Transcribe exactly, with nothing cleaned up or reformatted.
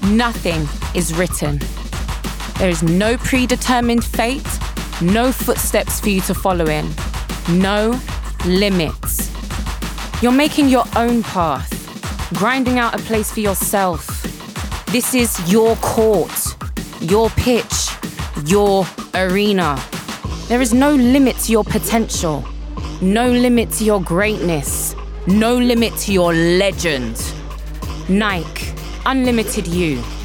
Nothing is written. There is no predetermined fate, no footsteps for you to follow in, no limits. You're making your own path, grinding out a place for yourself. This is your court, your pitch, your arena. There is no limit to your potential, no limit to your greatness, no limit to your legend. Nike, unlimited you.